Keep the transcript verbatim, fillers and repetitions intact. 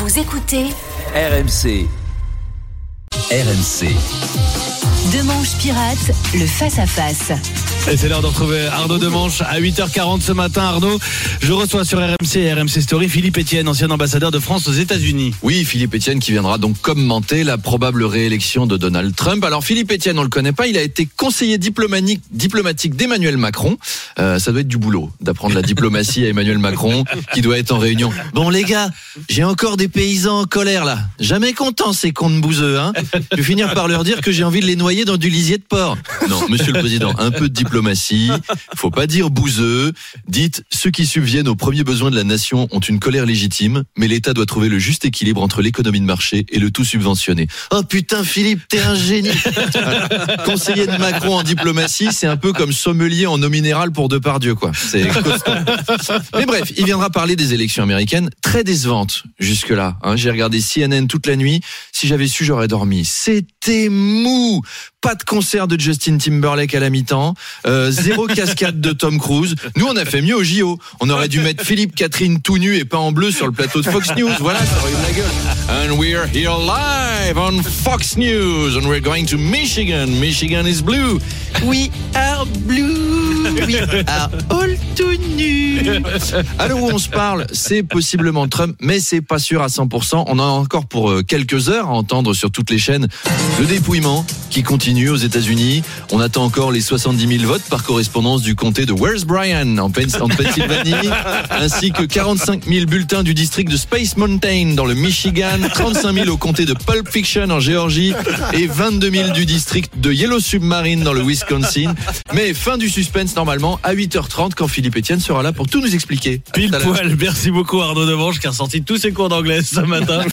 Vous écoutez R M C. R M C. Demanche Pirate, le face-à-face. Et c'est l'heure de retrouver Arnaud Demanche à huit heures quarante ce matin. Arnaud, je reçois sur R M C et R M C Story Philippe Etienne, ancien ambassadeur de France aux États-Unis. Oui, Philippe Etienne qui viendra donc commenter la probable réélection de Donald Trump. Alors Philippe Etienne, on le connaît pas, il a été conseiller diplomatique, diplomatique d'Emmanuel Macron. Euh, ça doit être du boulot d'apprendre la diplomatie à Emmanuel Macron qui doit être en réunion. Bon les gars, j'ai encore des paysans en colère là. Jamais contents ces cons de bouseux, hein. Je vais finir par leur dire que j'ai envie de les noyer dans du lisier de porc. Non, monsieur le président, un peu de diplomatie. Faut pas dire bouseux. Dites, ceux qui subviennent aux premiers besoins de la nation ont une colère légitime, mais l'État doit trouver le juste équilibre entre l'économie de marché et le tout subventionné. Oh putain Philippe, t'es un génie. Conseiller de Macron en diplomatie, c'est un peu comme sommelier en eau minérale pour Depardieu, quoi. C'est constant. Mais bref, il viendra parler des élections américaines, très décevantes jusque-là. Hein, j'ai regardé C N N toute la nuit. Si j'avais su, j'aurais dormi. C'était mou. Pas de concert de Justin Timberlake à la mi-temps, euh, zéro cascade de Tom Cruise. Nous, on a fait mieux au J O. On aurait dû mettre Philippe Catherine tout nu et pas en bleu sur le plateau de Fox News. Voilà, ça aurait eu de la gueule. And we're here live on Fox News and we're going to Michigan. Michigan is blue. We are blue. We are all tout nus. À l'heure où on se parle, c'est possiblement Trump, mais c'est pas sûr à cent pour cent. On a encore pour quelques heures à entendre sur toutes les chaînes le dépouillement qui continue aux États-Unis. On attend encore les soixante-dix mille votes par correspondance du comté de Where's Brian en Pennsylvanie, ainsi que quarante-cinq mille bulletins du district de Space Mountain dans le Michigan, trente-cinq mille au comté de Pulp Fiction en Géorgie et vingt-deux mille du district de Yellow Submarine dans le Wisconsin. Mais fin du suspense normalement à huit heures trente quand Philippe Etienne sera là pour tout nous expliquer. Pile poil, merci beaucoup Arnaud Demanche qui a ressorti tous ses cours d'anglais ce matin.